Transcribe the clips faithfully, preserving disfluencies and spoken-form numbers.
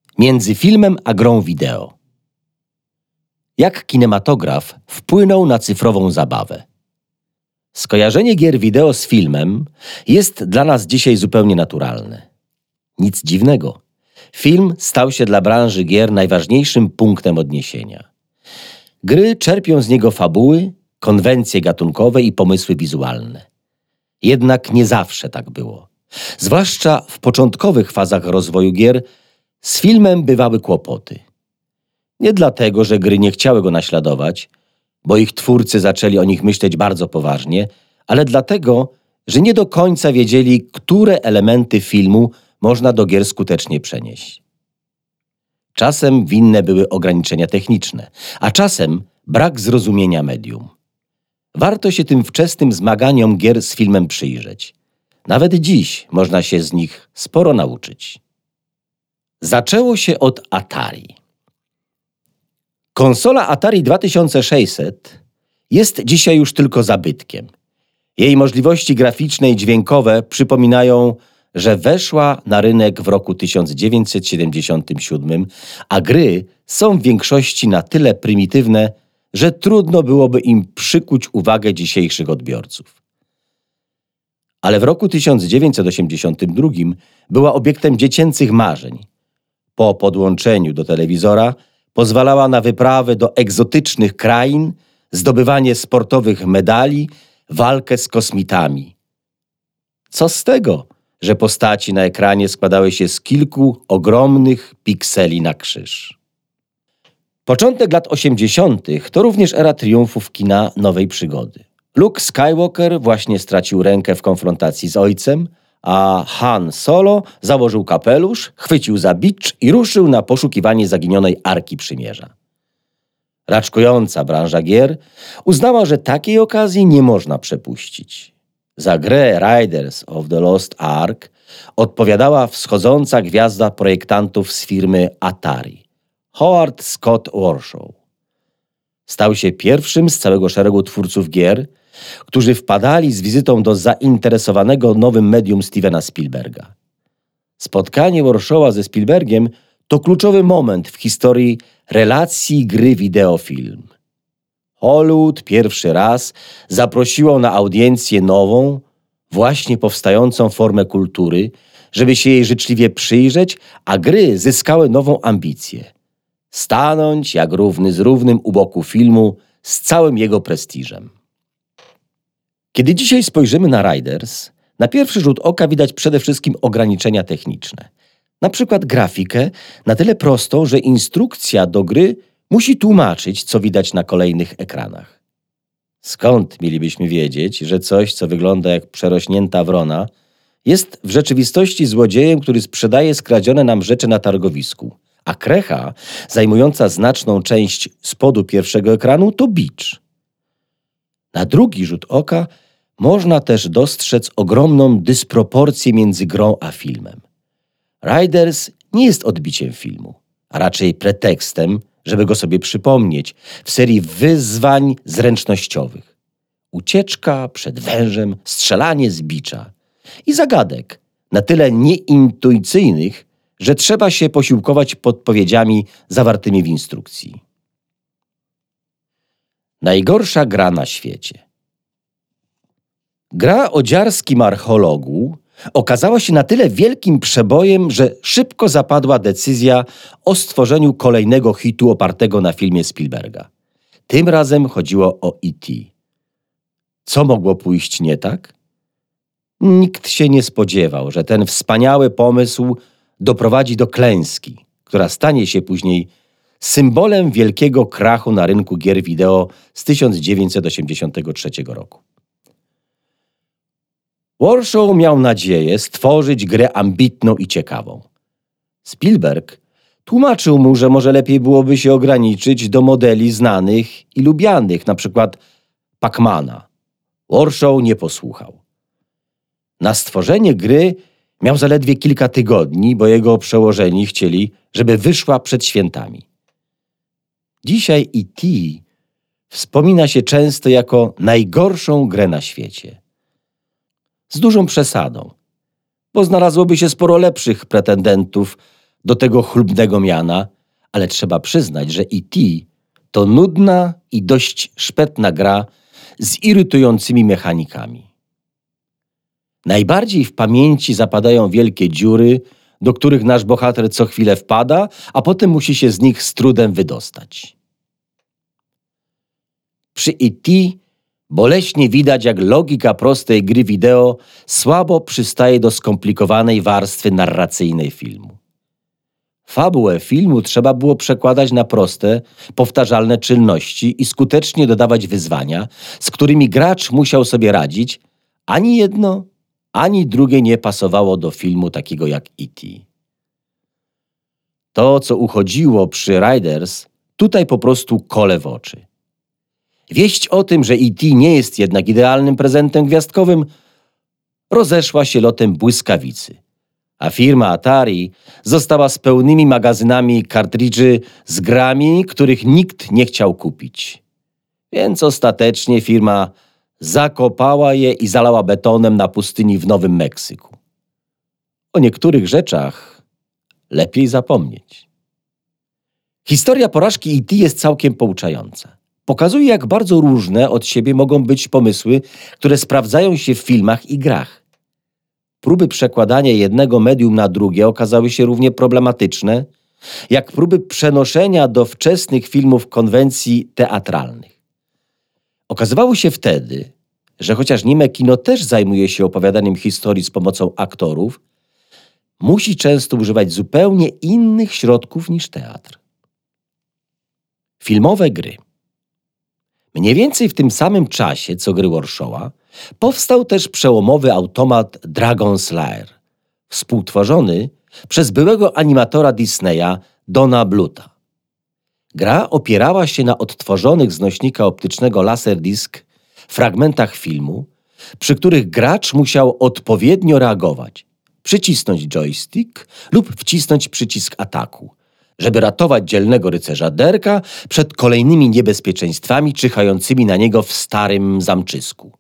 Między filmem a grą wideo. Jak kinematograf wpłynął na cyfrową zabawę? Skojarzenie gier wideo z filmem jest dla nas dzisiaj zupełnie naturalne. Nic dziwnego. Film stał się dla branży gier najważniejszym punktem odniesienia. Gry czerpią z niego fabuły, konwencje gatunkowe i pomysły wizualne. Jednak nie zawsze tak było. Zwłaszcza w początkowych fazach rozwoju gier z filmem bywały kłopoty. Nie dlatego, że gry nie chciały go naśladować, bo ich twórcy zaczęli o nich myśleć bardzo poważnie, ale dlatego, że nie do końca wiedzieli, które elementy filmu można do gier skutecznie przenieść. Czasem winne były ograniczenia techniczne, a czasem brak zrozumienia medium. Warto się tym wczesnym zmaganiom gier z filmem przyjrzeć. Nawet dziś można się z nich sporo nauczyć. Zaczęło się od Atari. Konsola Atari dwa tysiące sześćset jest dzisiaj już tylko zabytkiem. Jej możliwości graficzne i dźwiękowe przypominają, że weszła na rynek w roku tysiąc dziewięćset siedemdziesiątym siódmym, a gry są w większości na tyle prymitywne, że trudno byłoby im przykuć uwagę dzisiejszych odbiorców. Ale w roku tysiąc dziewięćset osiemdziesiątym drugim była obiektem dziecięcych marzeń. Po podłączeniu do telewizora pozwalała na wyprawy do egzotycznych krain, zdobywanie sportowych medali, walkę z kosmitami. Co z tego, że postaci na ekranie składały się z kilku ogromnych pikseli na krzyż. Początek lat osiemdziesiątych to również era triumfów kina nowej przygody. Luke Skywalker właśnie stracił rękę w konfrontacji z ojcem, a Han Solo założył kapelusz, chwycił za bicz i ruszył na poszukiwanie zaginionej Arki Przymierza. Raczkująca branża gier uznała, że takiej okazji nie można przepuścić. Za grę Raiders of the Lost Ark odpowiadała wschodząca gwiazda projektantów z firmy Atari, Howard Scott Warshaw. Stał się pierwszym z całego szeregu twórców gier, którzy wpadali z wizytą do zainteresowanego nowym medium Stevena Spielberga. Spotkanie Warshawa ze Spielbergiem to kluczowy moment w historii relacji gry wideo-film. Hollywood pierwszy raz zaprosiło na audiencję nową, właśnie powstającą formę kultury, żeby się jej życzliwie przyjrzeć, a gry zyskały nową ambicję. Stanąć jak równy z równym u boku filmu z całym jego prestiżem. Kiedy dzisiaj spojrzymy na Raiders, na pierwszy rzut oka widać przede wszystkim ograniczenia techniczne. Na przykład grafikę na tyle prostą, że instrukcja do gry musi tłumaczyć, co widać na kolejnych ekranach. Skąd mielibyśmy wiedzieć, że coś, co wygląda jak przerośnięta wrona, jest w rzeczywistości złodziejem, który sprzedaje skradzione nam rzeczy na targowisku, a krecha, zajmująca znaczną część spodu pierwszego ekranu, to bicz. Na drugi rzut oka można też dostrzec ogromną dysproporcję między grą a filmem. Raiders nie jest odbiciem filmu, a raczej pretekstem, żeby go sobie przypomnieć w serii wyzwań zręcznościowych. Ucieczka przed wężem, strzelanie z bicza i zagadek na tyle nieintuicyjnych, że trzeba się posiłkować podpowiedziami zawartymi w instrukcji. Najgorsza gra na świecie. Gra o dziarskim archeologu okazała się na tyle wielkim przebojem, że szybko zapadła decyzja o stworzeniu kolejnego hitu opartego na filmie Spielberga. Tym razem chodziło o E T Co mogło pójść nie tak? Nikt się nie spodziewał, że ten wspaniały pomysł doprowadzi do klęski, która stanie się później symbolem wielkiego krachu na rynku gier wideo z tysiąc dziewięćset osiemdziesiątego trzeciego roku. Warshaw miał nadzieję stworzyć grę ambitną i ciekawą. Spielberg tłumaczył mu, że może lepiej byłoby się ograniczyć do modeli znanych i lubianych, na przykład Pac-Mana. Warshaw nie posłuchał. Na stworzenie gry miał zaledwie kilka tygodni, bo jego przełożeni chcieli, żeby wyszła przed świętami. Dzisiaj E T wspomina się często jako najgorszą grę na świecie. Z dużą przesadą, bo znalazłoby się sporo lepszych pretendentów do tego chlubnego miana, ale trzeba przyznać, że E T to nudna i dość szpetna gra z irytującymi mechanikami. Najbardziej w pamięci zapadają wielkie dziury, do których nasz bohater co chwilę wpada, a potem musi się z nich z trudem wydostać. Przy E T boleśnie widać, jak logika prostej gry wideo słabo przystaje do skomplikowanej warstwy narracyjnej filmu. Fabułę filmu trzeba było przekładać na proste, powtarzalne czynności i skutecznie dodawać wyzwania, z którymi gracz musiał sobie radzić. Ani jedno, ani drugie nie pasowało do filmu takiego jak E T. To, co uchodziło przy Riders, tutaj po prostu kole w oczy. Wieść o tym, że E T nie jest jednak idealnym prezentem gwiazdkowym, rozeszła się lotem błyskawicy, a firma Atari została z pełnymi magazynami kartridży z grami, których nikt nie chciał kupić. Więc ostatecznie firma zakopała je i zalała betonem na pustyni w Nowym Meksyku. O niektórych rzeczach lepiej zapomnieć. Historia porażki E T jest całkiem pouczająca. Pokazuje, jak bardzo różne od siebie mogą być pomysły, które sprawdzają się w filmach i grach. Próby przekładania jednego medium na drugie okazały się równie problematyczne, jak próby przenoszenia do wczesnych filmów konwencji teatralnych. Okazywało się wtedy, że chociaż nieme kino też zajmuje się opowiadaniem historii z pomocą aktorów, musi często używać zupełnie innych środków niż teatr. Filmowe gry. Mniej więcej w tym samym czasie, co gry Warshawa, powstał też przełomowy automat Dragon's Lair, współtworzony przez byłego animatora Disneya Dona Bluta. Gra opierała się na odtworzonych z nośnika optycznego Laserdisc fragmentach filmu, przy których gracz musiał odpowiednio reagować, przycisnąć joystick lub wcisnąć przycisk ataku, żeby ratować dzielnego rycerza Derka przed kolejnymi niebezpieczeństwami czyhającymi na niego w starym zamczysku.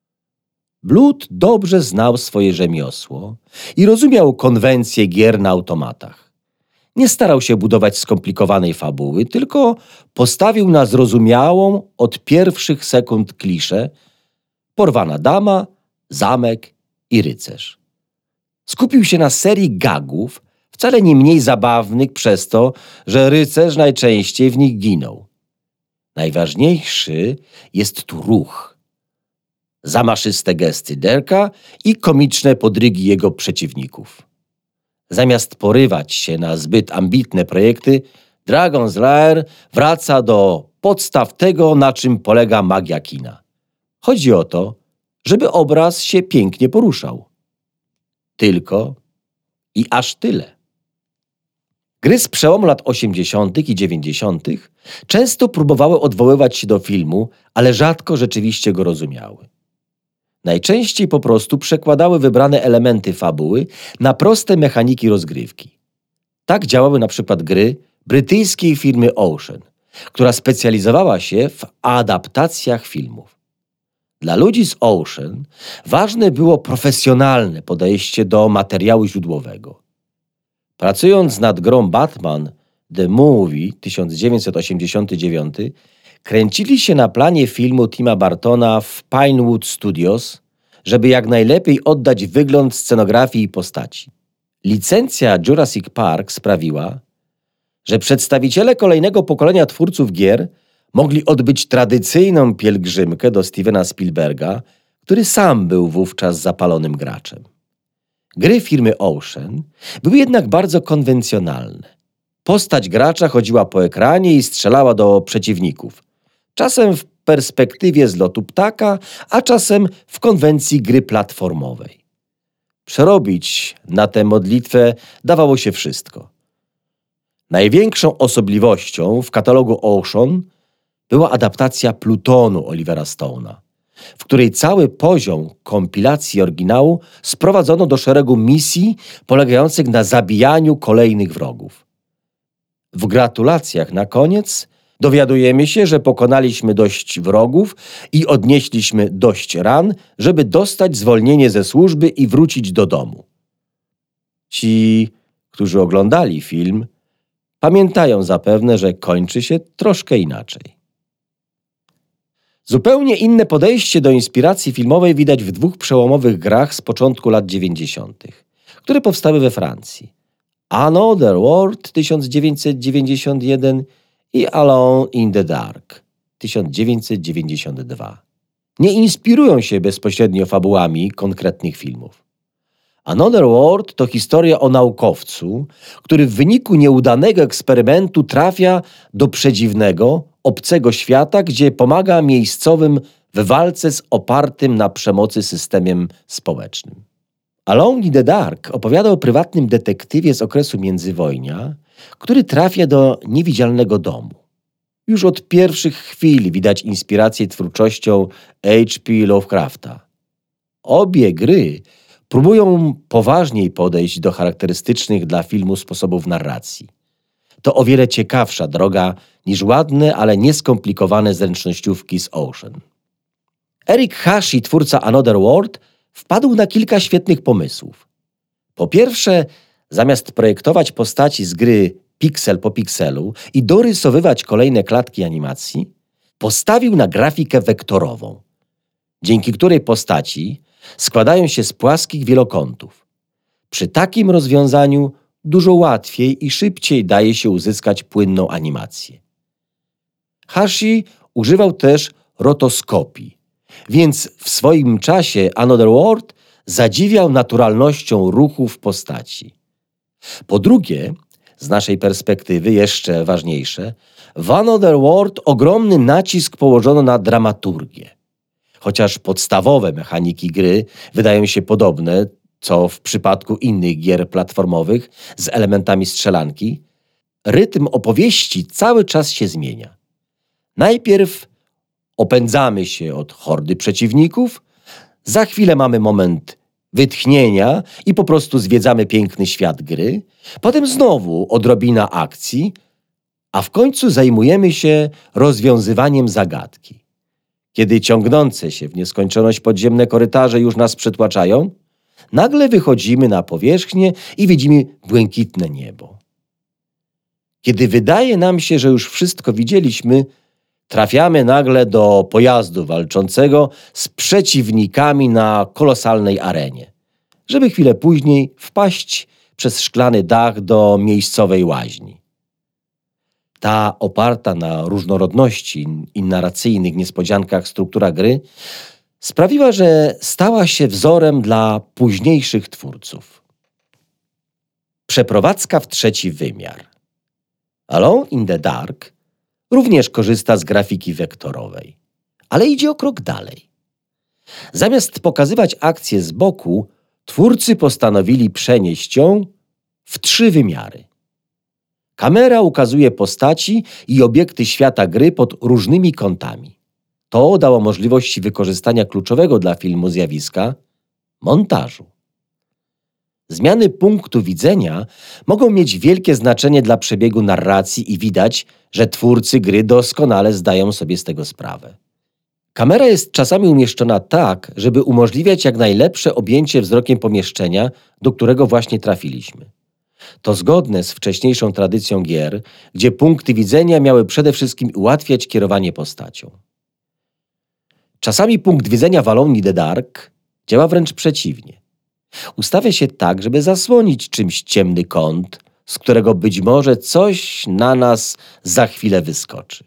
Blut dobrze znał swoje rzemiosło i rozumiał konwencje gier na automatach. Nie starał się budować skomplikowanej fabuły, tylko postawił na zrozumiałą od pierwszych sekund kliszę: porwana dama, zamek i rycerz. Skupił się na serii gagów, wcale nie mniej zabawnych przez to, że rycerz najczęściej w nich ginął. Najważniejszy jest tu ruch, zamaszyste gesty Derka i komiczne podrygi jego przeciwników. Zamiast porywać się na zbyt ambitne projekty, Dragon's Lair wraca do podstaw tego, na czym polega magia kina. Chodzi o to, żeby obraz się pięknie poruszał. Tylko i aż tyle. Gry z przełomu lat osiemdziesiątych i dziewięćdziesiątych często próbowały odwoływać się do filmu, ale rzadko rzeczywiście go rozumiały. Najczęściej po prostu przekładały wybrane elementy fabuły na proste mechaniki rozgrywki. Tak działały na przykład gry brytyjskiej firmy Ocean, która specjalizowała się w adaptacjach filmów. Dla ludzi z Ocean ważne było profesjonalne podejście do materiału źródłowego. Pracując nad grą Batman The Movie tysiąc dziewięćset osiemdziesiąty dziewiąty, kręcili się na planie filmu Tima Burtona w Pinewood Studios, żeby jak najlepiej oddać wygląd scenografii i postaci. Licencja Jurassic Park sprawiła, że przedstawiciele kolejnego pokolenia twórców gier mogli odbyć tradycyjną pielgrzymkę do Stevena Spielberga, który sam był wówczas zapalonym graczem. Gry firmy Ocean były jednak bardzo konwencjonalne. Postać gracza chodziła po ekranie i strzelała do przeciwników. Czasem w perspektywie z lotu ptaka, a czasem w konwencji gry platformowej. Przerobić na tę modlitwę dawało się wszystko. Największą osobliwością w katalogu Ocean była adaptacja Plutonu Olivera Stone'a, w której cały poziom kompilacji oryginału sprowadzono do szeregu misji polegających na zabijaniu kolejnych wrogów. W gratulacjach na koniec dowiadujemy się, że pokonaliśmy dość wrogów i odnieśliśmy dość ran, żeby dostać zwolnienie ze służby i wrócić do domu. Ci, którzy oglądali film, pamiętają zapewne, że kończy się troszkę inaczej. Zupełnie inne podejście do inspiracji filmowej widać w dwóch przełomowych grach z początku lat dziewięćdziesiątych, które powstały we Francji. Another World tysiąc dziewięćset dziewięćdziesiąt jeden i Alone in the Dark tysiąc dziewięćset dziewięćdziesiąt dwa. Nie inspirują się bezpośrednio fabułami konkretnych filmów. Another World to historia o naukowcu, który w wyniku nieudanego eksperymentu trafia do przedziwnego, obcego świata, gdzie pomaga miejscowym w walce z opartym na przemocy systemem społecznym. Alone in the Dark opowiada o prywatnym detektywie z okresu międzywojnia, który trafia do niewidzialnego domu. Już od pierwszych chwil widać inspirację twórczością H P Lovecrafta. Obie gry próbują poważniej podejść do charakterystycznych dla filmu sposobów narracji. To o wiele ciekawsza droga niż ładne, ale nieskomplikowane zręcznościówki z Ocean. Eric Hashi, twórca Another World, wpadł na kilka świetnych pomysłów. Po pierwsze, zamiast projektować postaci z gry piksel po pikselu i dorysowywać kolejne klatki animacji, postawił na grafikę wektorową, dzięki której postaci składają się z płaskich wielokątów. Przy takim rozwiązaniu dużo łatwiej i szybciej daje się uzyskać płynną animację. Hashi używał też rotoskopii, więc w swoim czasie Another World zadziwiał naturalnością ruchów postaci. Po drugie, z naszej perspektywy jeszcze ważniejsze, w Another World ogromny nacisk położono na dramaturgię. Chociaż podstawowe mechaniki gry wydają się podobne, co w przypadku innych gier platformowych z elementami strzelanki, rytm opowieści cały czas się zmienia. Najpierw opędzamy się od hordy przeciwników, za chwilę mamy moment wytchnienia i po prostu zwiedzamy piękny świat gry, potem znowu odrobina akcji, a w końcu zajmujemy się rozwiązywaniem zagadki. Kiedy ciągnące się w nieskończoność podziemne korytarze już nas przytłaczają, nagle wychodzimy na powierzchnię i widzimy błękitne niebo. Kiedy wydaje nam się, że już wszystko widzieliśmy, trafiamy nagle do pojazdu walczącego z przeciwnikami na kolosalnej arenie, żeby chwilę później wpaść przez szklany dach do miejscowej łaźni. Ta oparta na różnorodności i narracyjnych niespodziankach struktura gry sprawiła, że stała się wzorem dla późniejszych twórców. Przeprowadzka w trzeci wymiar. Alone in the Dark również korzysta z grafiki wektorowej, ale idzie o krok dalej. Zamiast pokazywać akcję z boku, twórcy postanowili przenieść ją w trzy wymiary. Kamera ukazuje postaci i obiekty świata gry pod różnymi kątami. To dało możliwość wykorzystania kluczowego dla filmu zjawiska montażu. Zmiany punktu widzenia mogą mieć wielkie znaczenie dla przebiegu narracji i widać, że twórcy gry doskonale zdają sobie z tego sprawę. Kamera jest czasami umieszczona tak, żeby umożliwiać jak najlepsze objęcie wzrokiem pomieszczenia, do którego właśnie trafiliśmy. To zgodne z wcześniejszą tradycją gier, gdzie punkty widzenia miały przede wszystkim ułatwiać kierowanie postacią. Czasami punkt widzenia w Alone in the Dark działa wręcz przeciwnie. Ustawia się tak, żeby zasłonić czymś ciemny kąt, z którego być może coś na nas za chwilę wyskoczy.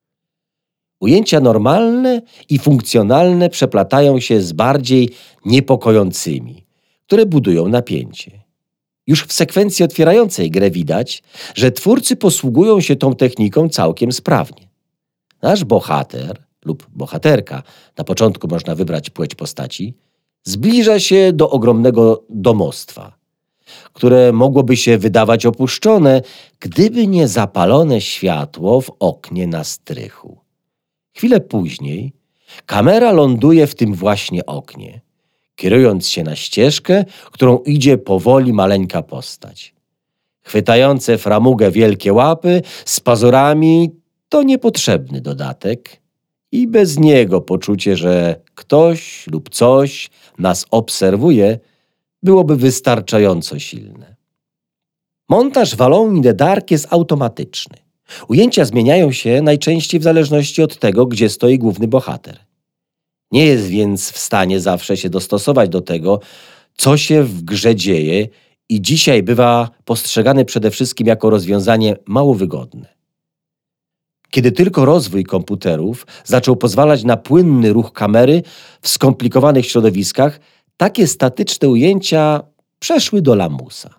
Ujęcia normalne i funkcjonalne przeplatają się z bardziej niepokojącymi, które budują napięcie. Już w sekwencji otwierającej grę widać, że twórcy posługują się tą techniką całkiem sprawnie. Nasz bohater lub bohaterka, na początku można wybrać płeć postaci, zbliża się do ogromnego domostwa, które mogłoby się wydawać opuszczone, gdyby nie zapalone światło w oknie na strychu. Chwilę później kamera ląduje w tym właśnie oknie, kierując się na ścieżkę, którą idzie powoli maleńka postać. Chwytające framugę wielkie łapy z pazurami to niepotrzebny dodatek i bez niego poczucie, że ktoś lub coś nas obserwuje, byłoby wystarczająco silne. Montaż w Alone in the Dark jest automatyczny. Ujęcia zmieniają się najczęściej w zależności od tego, gdzie stoi główny bohater. Nie jest więc w stanie zawsze się dostosować do tego, co się w grze dzieje i dzisiaj bywa postrzegany przede wszystkim jako rozwiązanie mało wygodne. Kiedy tylko rozwój komputerów zaczął pozwalać na płynny ruch kamery w skomplikowanych środowiskach, takie statyczne ujęcia przeszły do lamusa.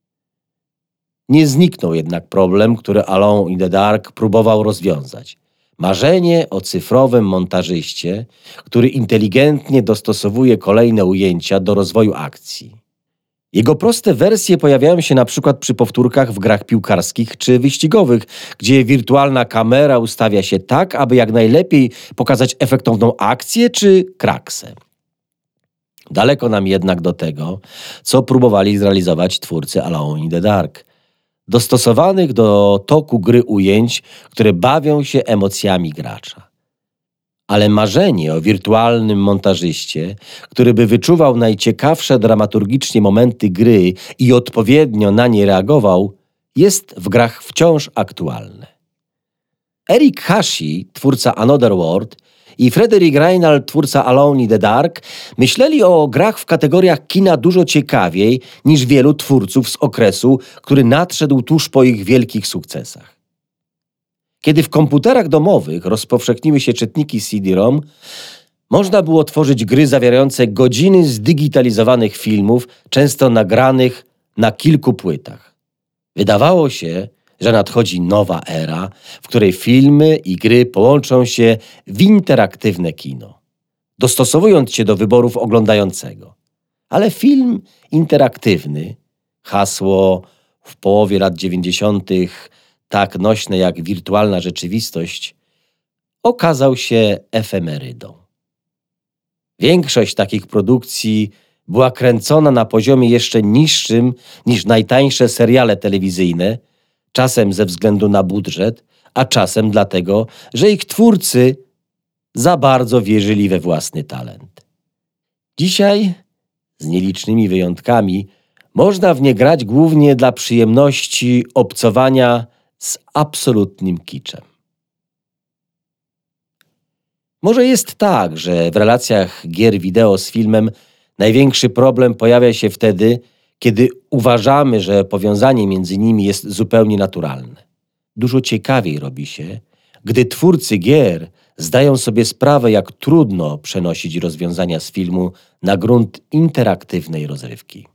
Nie zniknął jednak problem, który Alone in the Dark próbował rozwiązać. Marzenie o cyfrowym montażyście, który inteligentnie dostosowuje kolejne ujęcia do rozwoju akcji. Jego proste wersje pojawiają się na przykład przy powtórkach w grach piłkarskich czy wyścigowych, gdzie wirtualna kamera ustawia się tak, aby jak najlepiej pokazać efektowną akcję czy kraksę. Daleko nam jednak do tego, co próbowali zrealizować twórcy Alone in the Dark. Dostosowanych do toku gry ujęć, które bawią się emocjami gracza. Ale marzenie o wirtualnym montażyście, który by wyczuwał najciekawsze dramaturgicznie momenty gry i odpowiednio na nie reagował, jest w grach wciąż aktualne. Eric Hashi, twórca Another World, i Frederick Reinald, twórca Alone in the Dark, myśleli o grach w kategoriach kina dużo ciekawiej niż wielu twórców z okresu, który nadszedł tuż po ich wielkich sukcesach. Kiedy w komputerach domowych rozpowszechniły się czytniki C D ROM, można było tworzyć gry zawierające godziny zdigitalizowanych filmów, często nagranych na kilku płytach. Wydawało się, że nadchodzi nowa era, w której filmy i gry połączą się w interaktywne kino, dostosowując się do wyborów oglądającego. Ale film interaktywny, hasło w połowie lat dziewięćdziesiątych tak nośne jak wirtualna rzeczywistość, okazał się efemerydą. Większość takich produkcji była kręcona na poziomie jeszcze niższym niż najtańsze seriale telewizyjne, czasem ze względu na budżet, a czasem dlatego, że ich twórcy za bardzo wierzyli we własny talent. Dzisiaj, z nielicznymi wyjątkami, można w nie grać głównie dla przyjemności obcowania z absolutnym kiczem. Może jest tak, że w relacjach gier wideo z filmem największy problem pojawia się wtedy, kiedy uważamy, że powiązanie między nimi jest zupełnie naturalne. Dużo ciekawiej robi się, gdy twórcy gier zdają sobie sprawę, jak trudno przenosić rozwiązania z filmu na grunt interaktywnej rozrywki.